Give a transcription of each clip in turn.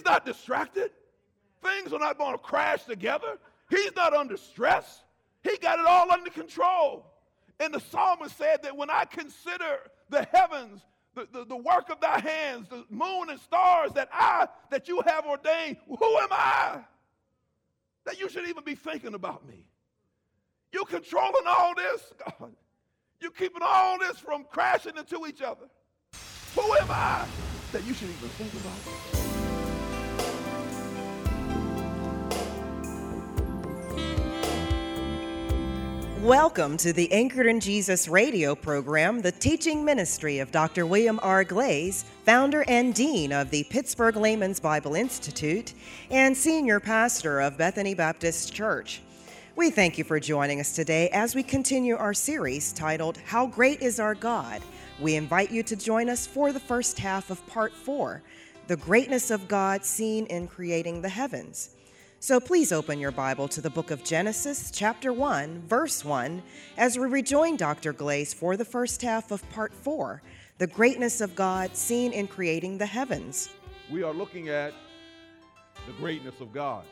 not distracted. Things are not going to crash together. He's not under stress. He got it all under control. And the psalmist said that when I consider the heavens, the work of thy hands, the moon and stars that you have ordained, who am I that you should even be thinking about me? You controlling all this, God. You keeping all this from crashing into each other. Who am I that you should even think about me? Welcome to the Anchored in Jesus radio program, the teaching ministry of Dr. William R. Glaze, founder and dean of the Pittsburgh Layman's Bible Institute and senior pastor of Bethany Baptist Church. We thank you for joining us today as we continue our series titled, How Great is Our God? We invite you to join us for the first half of Part 4, The Greatness of God Seen in Creating the Heavens. So please open your Bible to the book of Genesis, chapter 1, verse 1, as we rejoin Dr. Glaze for the first half of Part 4, The Greatness of God Seen in Creating the Heavens. We are looking at the greatness of God.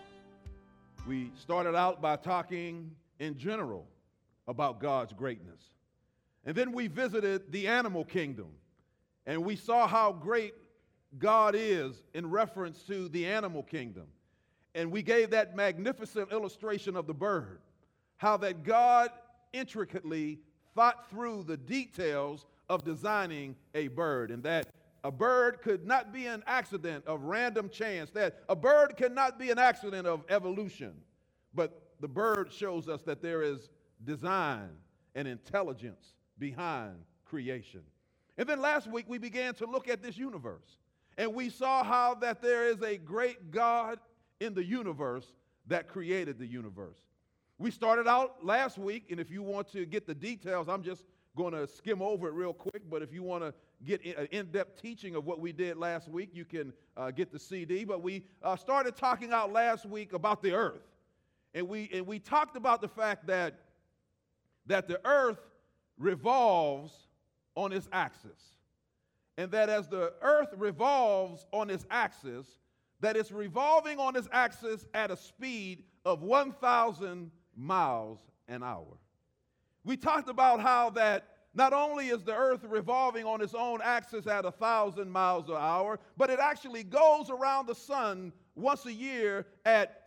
We started out by talking in general about God's greatness. And then we visited the animal kingdom, and we saw how great God is in reference to the animal kingdom. And we gave that magnificent illustration of the bird, how that God intricately thought through the details of designing a bird, and that a bird could not be an accident of random chance, that a bird cannot be an accident of evolution, but the bird shows us that there is design and intelligence behind creation. And then last week we began to look at this universe, and we saw how that there is a great God in the universe that created the universe. We started out last week, and if you want to get the details, I'm just going to skim over it real quick, but if you want to get an in-depth teaching of what we did last week, you can get the CD. But we started talking out last week about the earth, and we talked about the fact that the earth revolves on its axis, and that as the earth revolves on its axis, that it's revolving on its axis at a speed of 1,000 miles an hour. We talked about how that not only is the earth revolving on its own axis at 1,000 miles an hour, but it actually goes around the sun once a year at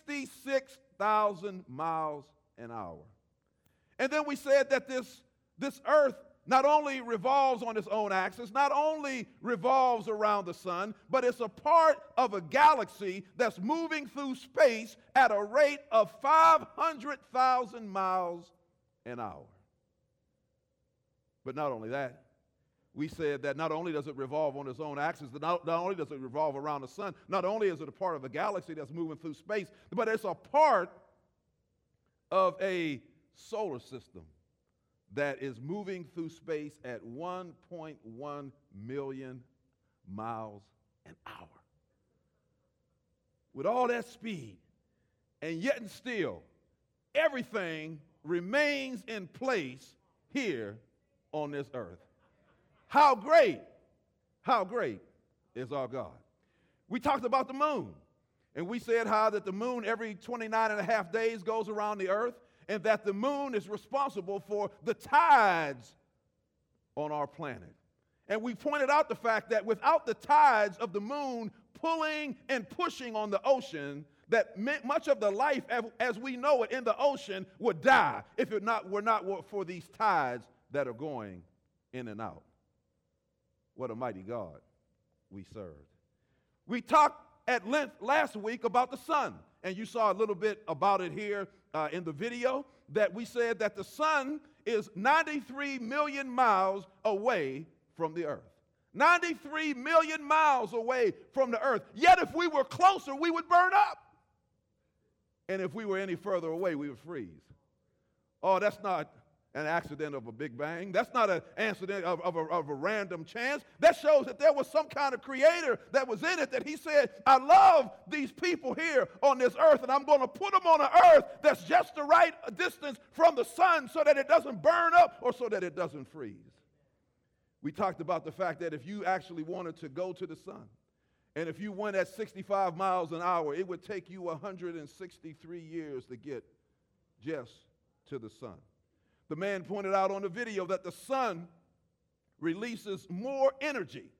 66,000 miles an hour. And then we said that this earth not only revolves on its own axis, not only revolves around the sun, but it's a part of a galaxy that's moving through space at a rate of 500,000 miles an hour. But not only that, we said that not only does it revolve on its own axis, not only does it revolve around the sun, not only is it a part of a galaxy that's moving through space, but it's a part of a solar system that is moving through space at 1.1 million miles an hour. With all that speed, and yet and still, everything remains in place here on this earth. How great is our God? We talked about the moon, and we said how that the moon every 29 and a half days goes around the earth, and that the moon is responsible for the tides on our planet. And we pointed out the fact that without the tides of the moon pulling and pushing on the ocean, that much of the life as we know it in the ocean would die if it were not for these tides that are going in and out. What a mighty God we serve. We talked at length last week about the sun, and you saw a little bit about it here in the video, that we said that the sun is 93 million miles away from the earth. 93 million miles away from the earth. Yet if we were closer, we would burn up. And if we were any further away, we would freeze. Oh, that's not an accident of a big bang. That's not an accident of a random chance. That shows that there was some kind of creator that was in it, that he said, I love these people here on this earth, and I'm going to put them on an earth that's just the right distance from the sun so that it doesn't burn up or so that it doesn't freeze. We talked about the fact that if you actually wanted to go to the sun And if you went at 65 miles an hour, it would take you 163 years to get just to the sun. The man pointed out on the video that the sun releases more energy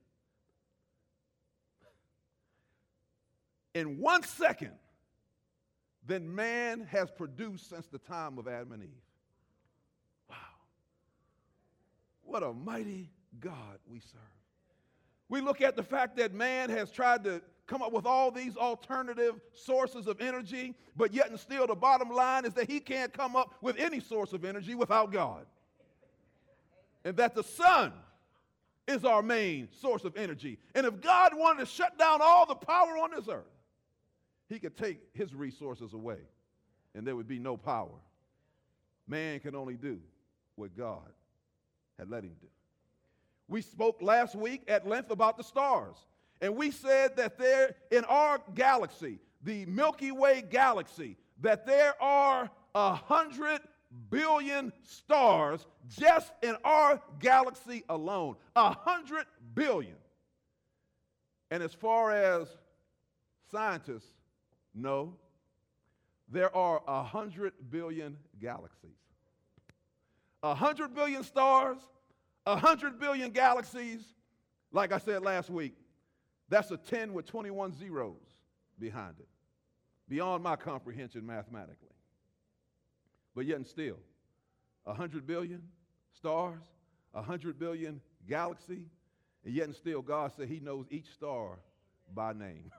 in 1 second than man has produced since the time of Adam and Eve. Wow. What a mighty God we serve. We look at the fact that man has tried to come up with all these alternative sources of energy, but yet and still the bottom line is that he can't come up with any source of energy without God. And that the sun is our main source of energy. And if God wanted to shut down all the power on this earth, he could take his resources away and there would be no power. Man can only do what God had let him do. We spoke last week at length about the stars, and we said that there in our galaxy, the Milky Way galaxy, that there are 100 billion stars just in our galaxy alone. 100 billion. And as far as scientists know, there are 100 billion galaxies. 100 billion stars, 100 billion galaxies. Like I said last week, that's a 10 with 21 zeros behind it. Beyond my comprehension mathematically. But yet and still, 100 billion stars, 100 billion galaxy, and yet and still God said he knows each star by name.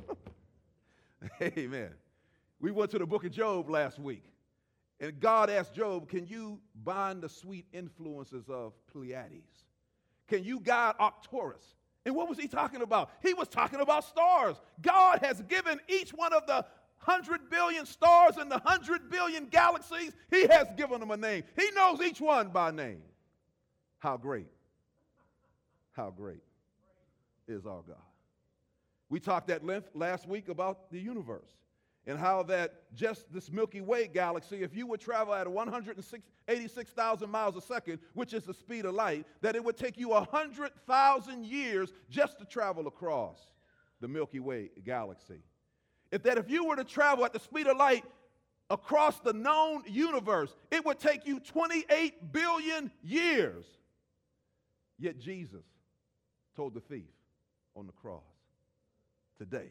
Amen. We went to the book of Job last week, and God asked Job, can you bind the sweet influences of Pleiades? Can you guide Arcturus? And what was he talking about? He was talking about stars. God has given each one of the 100 billion stars and the 100 billion galaxies, he has given them a name. He knows each one by name. How great is our God. We talked at length last week about the universe and how that just this Milky Way galaxy, if you would travel at 186,000 miles a second, which is the speed of light, that it would take you 100,000 years just to travel across the Milky Way galaxy. If you were to travel at the speed of light across the known universe, it would take you 28 billion years. Yet Jesus told the thief on the cross, today,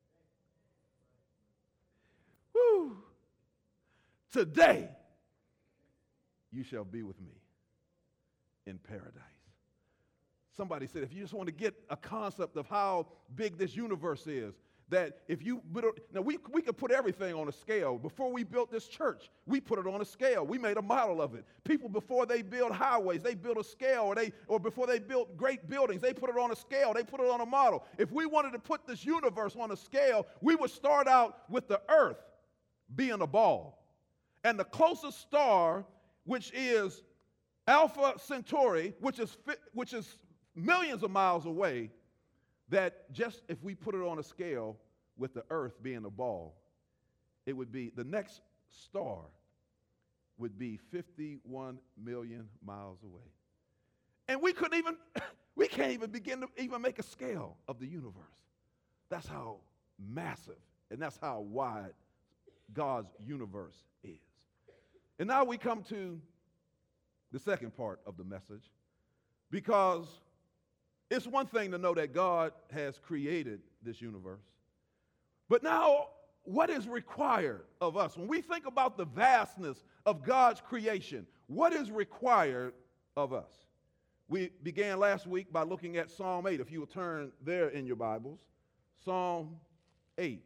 today you shall be with me in paradise. Somebody said, if you just want to get a concept of how big this universe is, that if you, now we could put everything on a scale. Before we built this church, we put it on a scale. We made a model of it. People, before they build highways, they build a scale, or before they built great buildings, they put it on a scale, they put it on a model. If we wanted to put this universe on a scale, we would start out with the earth being a ball. And the closest star, which is Alpha Centauri, which is millions of miles away, that just if we put it on a scale with the earth being a ball, it would be, the next star would be 51 million miles away. And we can't even begin to even make a scale of the universe. That's how massive and that's how wide God's universe is. And now we come to the second part of the message, because it's one thing to know that God has created this universe. But now, what is required of us? When we think about the vastness of God's creation, what is required of us? We began last week by looking at Psalm 8. If you will turn there in your Bibles, Psalm 8,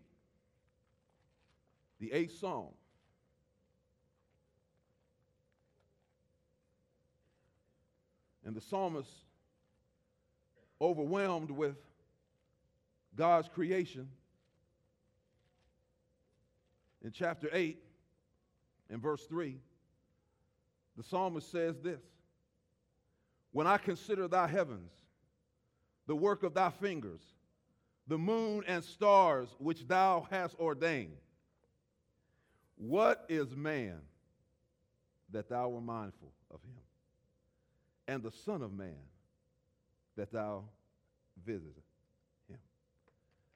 the 8th Psalm. And the psalmist, overwhelmed with God's creation, in chapter 8, in verse 3, the psalmist says this: when I consider thy heavens, the work of thy fingers, the moon and stars which thou hast ordained, what is man that thou art mindful of him, and the Son of Man that thou visited him?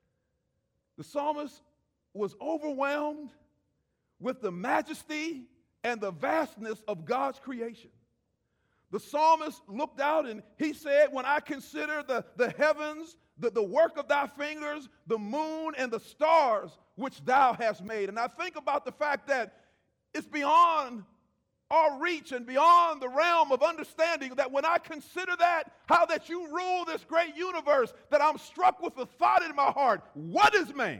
The psalmist was overwhelmed with the majesty and the vastness of God's creation. The psalmist looked out and he said, when I consider the heavens, the work of thy fingers, the moon and the stars which thou hast made. And I think about the fact that it's beyond our reach and beyond the realm of understanding, that when I consider that, how that you rule this great universe, that I'm struck with the thought in my heart, what is man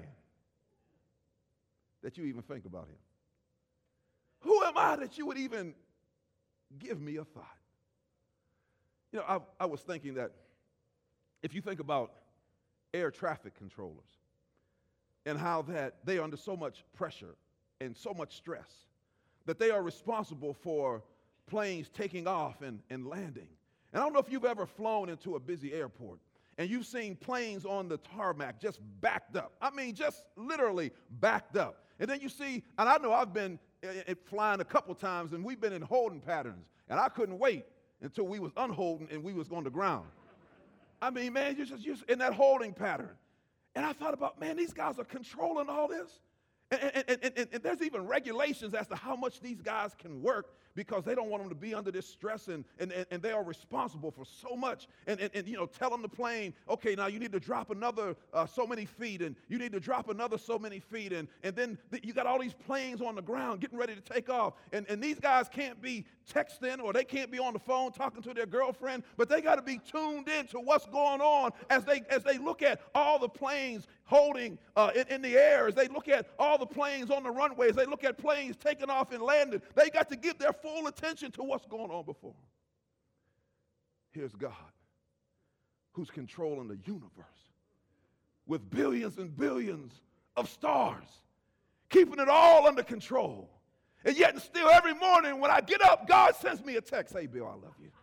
that you even think about him? Who am I that you would even give me a thought? You know, I was thinking that if you think about air traffic controllers and how that they are under so much pressure and so much stress, that they are responsible for planes taking off and landing. And I don't know if you've ever flown into a busy airport and you've seen planes on the tarmac just backed up. I mean, just literally backed up. And then you see, and I know I've been flying a couple times and we've been in holding patterns, and I couldn't wait until we was unholding and we was on the ground. I mean, man, you're just in that holding pattern. And I thought about, man, these guys are controlling all this. And there's even regulations as to how much these guys can work, because they don't want them to be under this stress, and they are responsible for so much. And you know, tell them the plane, okay, now you need to drop another so many feet, and you need to drop another so many feet, and then you got all these planes on the ground getting ready to take off. And these guys can't be texting, or they can't be on the phone talking to their girlfriend, but they got to be tuned in to what's going on as they look at all the planes holding in the air, as they look at all the planes on the runways, they look at planes taking off and landing. They got to give their full attention to what's going on before them. Here's God, who's controlling the universe with billions and billions of stars, keeping it all under control. And yet and still every morning when I get up, God sends me a text. Hey, Bill, I love you.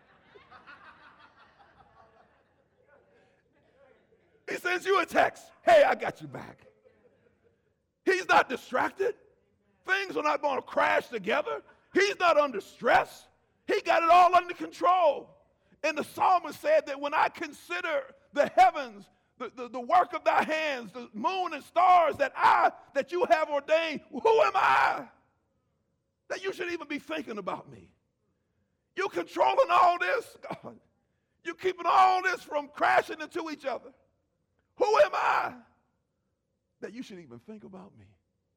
He sends you a text. Hey, I got you back. He's not distracted. Things are not going to crash together. He's not under stress. He got it all under control. And the psalmist said that when I consider the heavens, the work of thy hands, the moon and stars that you have ordained, who am I that you should even be thinking about me? You controlling all this, God. You keeping all this from crashing into each other. Who am I that you should even think about me?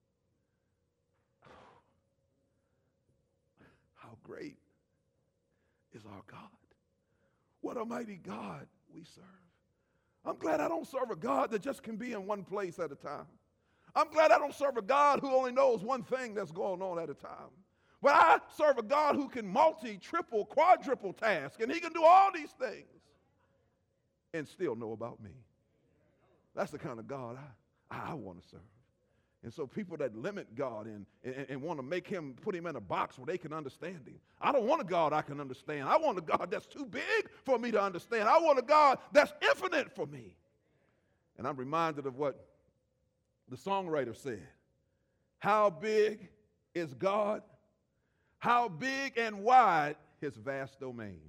How great is our God. What a mighty God we serve. I'm glad I don't serve a God that just can be in one place at a time. I'm glad I don't serve a God who only knows one thing that's going on at a time. But I serve a God who can multi, triple, quadruple task, and he can do all these things and still know about me. That's the kind of God I want to serve. And so people that limit God and want to make him, put him in a box where they can understand him. I don't want a God I can understand. I want a God that's too big for me to understand. I want a God that's infinite for me. And I'm reminded of what the songwriter said. How big is God? How big and wide his vast domain.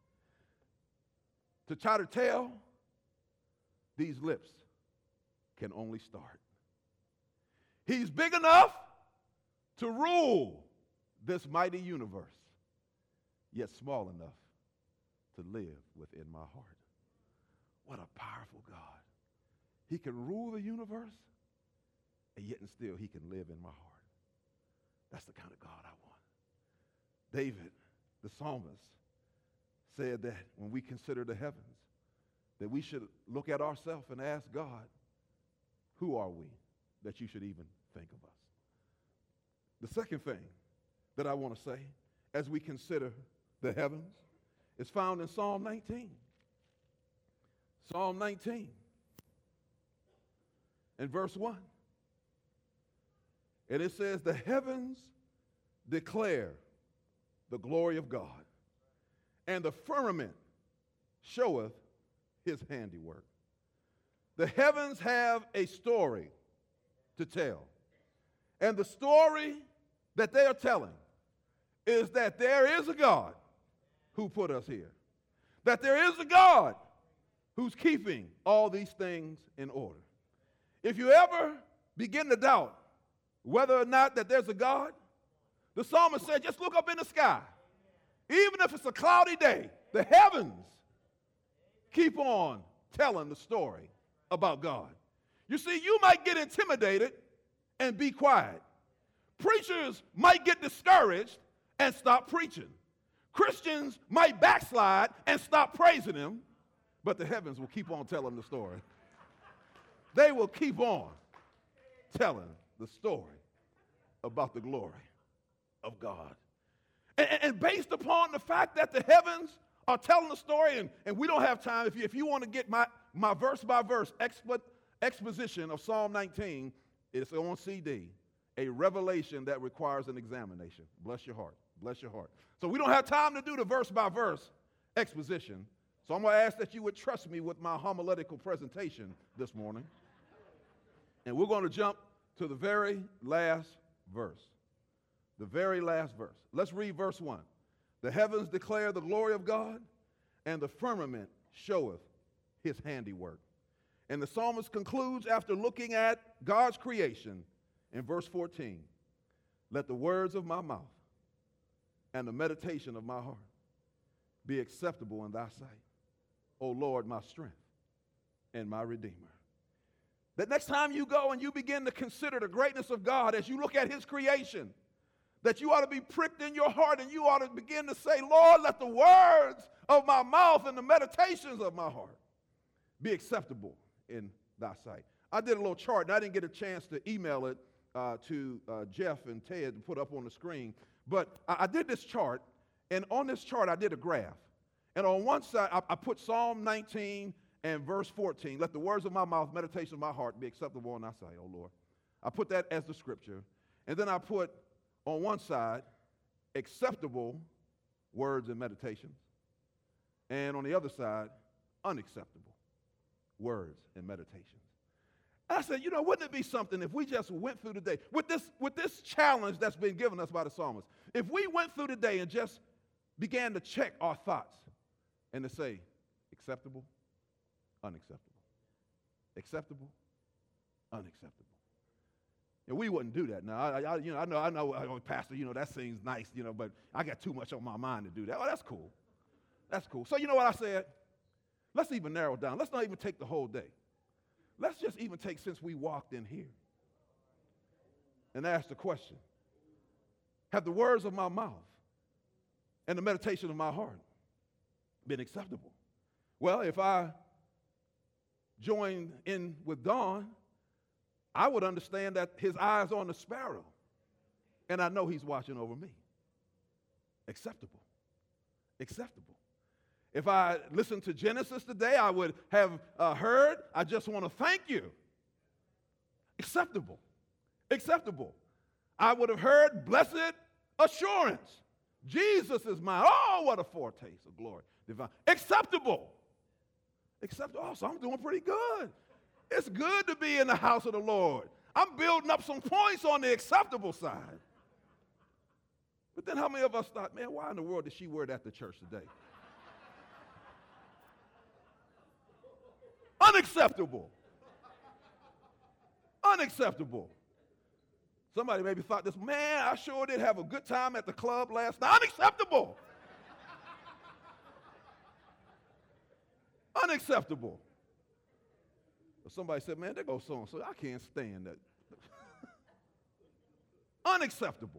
To try to tell, these lips can only start. He's big enough to rule this mighty universe, yet small enough to live within my heart. What a powerful God. He can rule the universe, and yet and still he can live in my heart. That's the kind of God I want. David, the psalmist, said that when we consider the heavens, that we should look at ourselves and ask God, who are we that you should even think of us? The second thing that I want to say as we consider the heavens is found in Psalm 19. Psalm 19 and verse 1. And it says, the heavens declare the glory of God, and the firmament showeth his handiwork. The heavens have a story to tell. And the story that they are telling is that there is a God who put us here. That there is a God who's keeping all these things in order. If you ever begin to doubt whether or not that there's a God, the psalmist said, just look up in the sky. Even if it's a cloudy day, the heavens keep on telling the story about God. You see, you might get intimidated and be quiet. Preachers might get discouraged and stop preaching. Christians might backslide and stop praising him, but the heavens will keep on telling the story. They will keep on telling the story about the glory of God. And based upon the fact that the heavens are telling the story, and we don't have time, if you want to get my verse-by-verse exposition of Psalm 19, it's on CD, a revelation that requires an examination. Bless your heart. Bless your heart. So we don't have time to do the verse-by-verse exposition, so I'm going to ask that you would trust me with my homiletical presentation this morning. And we're going to jump to the very last verse. The very last verse. Let's read verse 1. The heavens declare the glory of God, and the firmament showeth his handiwork. And the psalmist concludes after looking at God's creation in verse 14. Let the words of my mouth and the meditation of my heart be acceptable in thy sight, O Lord, my strength and my redeemer. That next time you go and you begin to consider the greatness of God as you look at his creation, that you ought to be pricked in your heart and you ought to begin to say, Lord, let the words of my mouth and the meditations of my heart be acceptable in thy sight. I did a little chart, and I didn't get a chance to email it to Jeff and Ted to put up on the screen, but I did this chart, and on this chart I did a graph. And on one side, I put Psalm 19 and verse 14, let the words of my mouth, meditation of my heart be acceptable in thy sight, O Lord. I put that as the scripture. And then I put on one side, acceptable words and meditations. And on the other side, unacceptable words and meditations. And I said, wouldn't it be something if we just went through the day with this challenge that's been given us by the psalmist? If we went through the day and just began to check our thoughts and to say, acceptable, unacceptable, acceptable, unacceptable. And we wouldn't do that. Now, I know, Pastor, that seems nice, but I got too much on my mind to do that. Oh, that's cool. That's cool. So you know what I said? Let's even narrow it down. Let's not even take the whole day. Let's just even take since we walked in here and ask the question, have the words of my mouth and the meditation of my heart been acceptable? Well, if I joined in with Don, I would understand that his eyes on the sparrow, and I know he's watching over me. Acceptable. Acceptable. If I listened to Genesis today, I would have heard, I just want to thank you. Acceptable. Acceptable. I would have heard blessed assurance. Jesus is mine. Oh, what a foretaste of glory. Divine. Acceptable. Acceptable. Oh, so I'm doing pretty good. It's good to be in the house of the Lord. I'm building up some points on the acceptable side. But then how many of us thought, man, why in the world did she wear that to church today? Unacceptable. Unacceptable. Somebody maybe thought this, man, I sure did have a good time at the club last night. Unacceptable. Unacceptable. But somebody said, man, there goes so-and-so. I can't stand that. Unacceptable.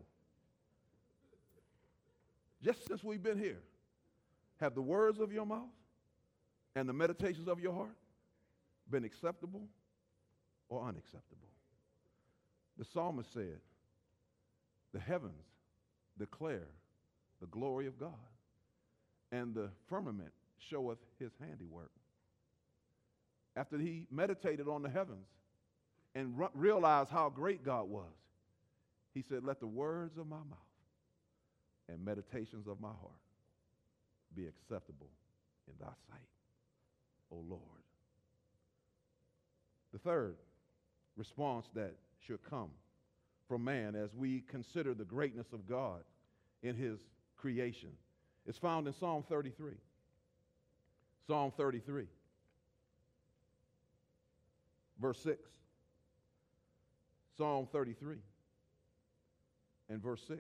Just since we've been here, have the words of your mouth and the meditations of your heart been acceptable or unacceptable? The psalmist said, the heavens declare the glory of God, and the firmament showeth his handiwork. After he meditated on the heavens and realized how great God was, he said, let the words of my mouth and meditations of my heart be acceptable in thy sight, O Lord. The third response that should come from man as we consider the greatness of God in his creation is found in Psalm 33. Psalm 33, verse 6. Psalm 33 and verse 6.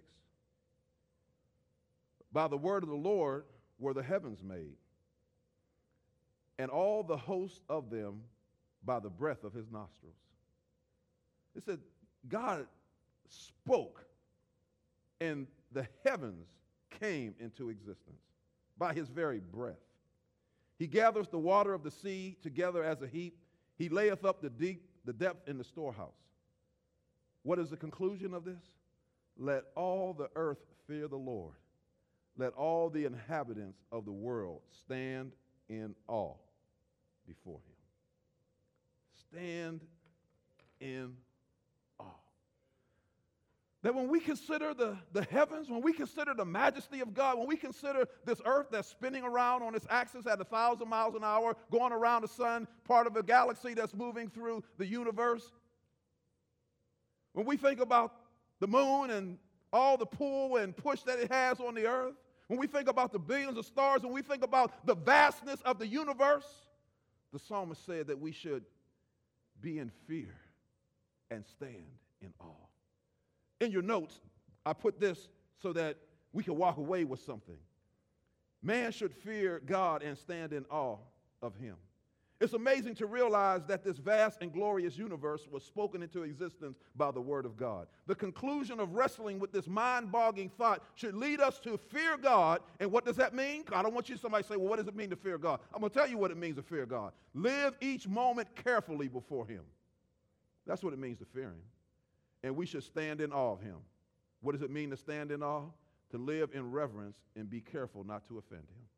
By the word of the Lord were the heavens made, and all the host of them by the breath of his nostrils. It said God spoke, and the heavens came into existence by his very breath. He gathers the water of the sea together as a heap. He layeth up the depth in the storehouse. What is the conclusion of this? Let all the earth fear the Lord. Let all the inhabitants of the world stand in awe before him. Stand in awe. That when we consider the heavens, when we consider the majesty of God, when we consider this earth that's spinning around on its axis at 1,000 miles an hour, going around the sun, part of a galaxy that's moving through the universe, when we think about the moon and all the pull and push that it has on the earth, when we think about the billions of stars, when we think about the vastness of the universe, the psalmist said that we should be in fear and stand in awe. In your notes, I put this so that we can walk away with something. Man should fear God and stand in awe of him. It's amazing to realize that this vast and glorious universe was spoken into existence by the word of God. The conclusion of wrestling with this mind-boggling thought should lead us to fear God. And what does that mean? I don't want you somebody to say, well, what does it mean to fear God? I'm going to tell you what it means to fear God. Live each moment carefully before him. That's what it means to fear him. And we should stand in awe of him. What does it mean to stand in awe? To live in reverence and be careful not to offend him.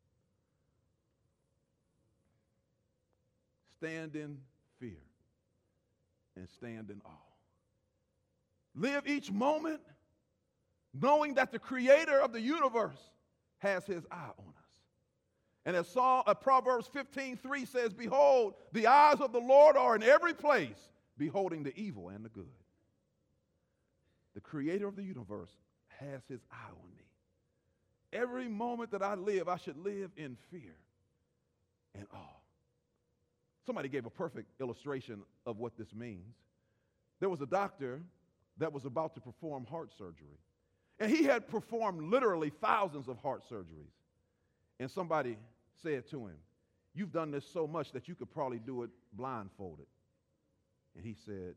Stand in fear and stand in awe. Live each moment knowing that the creator of the universe has his eye on us. And as Proverbs 15:3 says, behold, the eyes of the Lord are in every place, beholding the evil and the good. The creator of the universe has his eye on me. Every moment that I live, I should live in fear and awe. Somebody gave a perfect illustration of what this means. There was a doctor that was about to perform heart surgery. And he had performed literally thousands of heart surgeries. And somebody said to him, you've done this so much that you could probably do it blindfolded. And he said,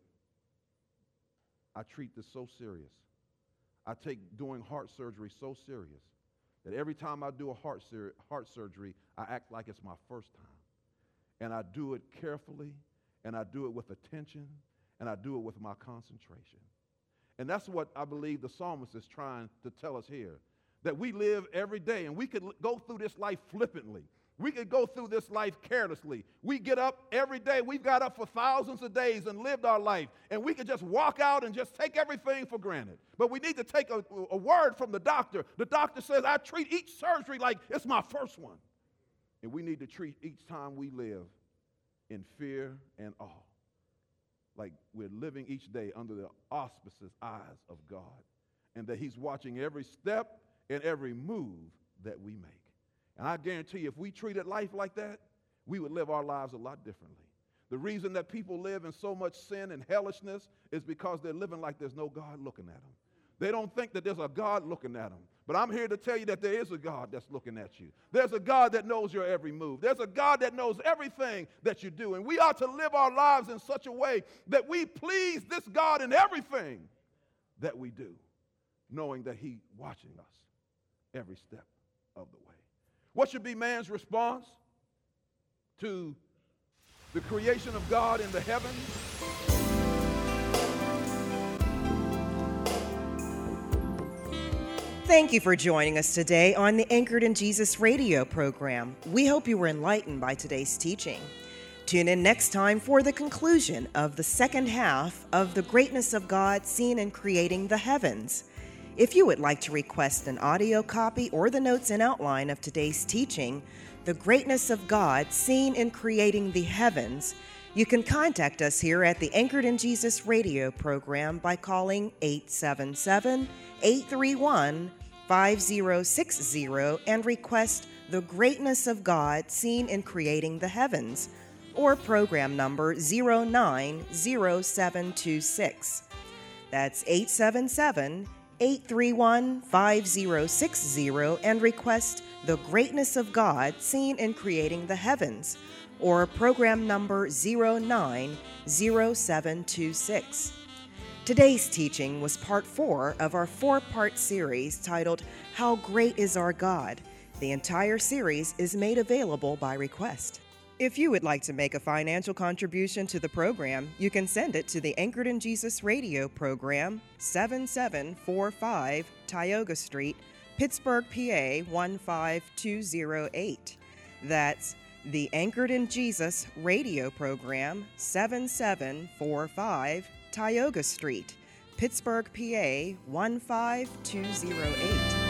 I treat this so serious. I take doing heart surgery so serious that every time I do a heart surgery, I act like it's my first time. And I do it carefully, and I do it with attention, and I do it with my concentration. And that's what I believe the psalmist is trying to tell us here, that we live every day, and we could go through this life flippantly. We could go through this life carelessly. We get up every day. We've got up for thousands of days and lived our life, and we could just walk out and just take everything for granted. But we need to take a word from the doctor. The doctor says, I treat each surgery like it's my first one. And we need to treat each time we live in fear and awe, like we're living each day under the auspicious eyes of God, and that he's watching every step and every move that we make. And I guarantee you, if we treated life like that, we would live our lives a lot differently. The reason that people live in so much sin and hellishness is because they're living like there's no God looking at them. They don't think that there's a God looking at them. But I'm here to tell you that there is a God that's looking at you. There's a God that knows your every move. There's a God that knows everything that you do. And we ought to live our lives in such a way that we please this God in everything that we do, knowing that he's watching us every step of the way. What should be man's response to the creation of God in the heavens? Thank you for joining us today on the Anchored in Jesus radio program. We hope you were enlightened by today's teaching. Tune in next time for the conclusion of the second half of The Greatness of God Seen in Creating the Heavens. If you would like to request an audio copy or the notes and outline of today's teaching, The Greatness of God Seen in Creating the Heavens, you can contact us here at the Anchored in Jesus radio program by calling 877-831-5060 and request The Greatness of God Seen in Creating the Heavens, or program number 090726. That's 877-831-5060 and request The Greatness of God Seen in Creating the Heavens, or program number 090726. Today's teaching was part 4 of our 4-part series titled How Great is Our God? The entire series is made available by request. If you would like to make a financial contribution to the program, you can send it to the Anchored in Jesus Radio program, 7745 Tioga Street, Pittsburgh, PA 15208. That's the Anchored in Jesus Radio program, 7745 Tioga Street, Pittsburgh, PA 15208.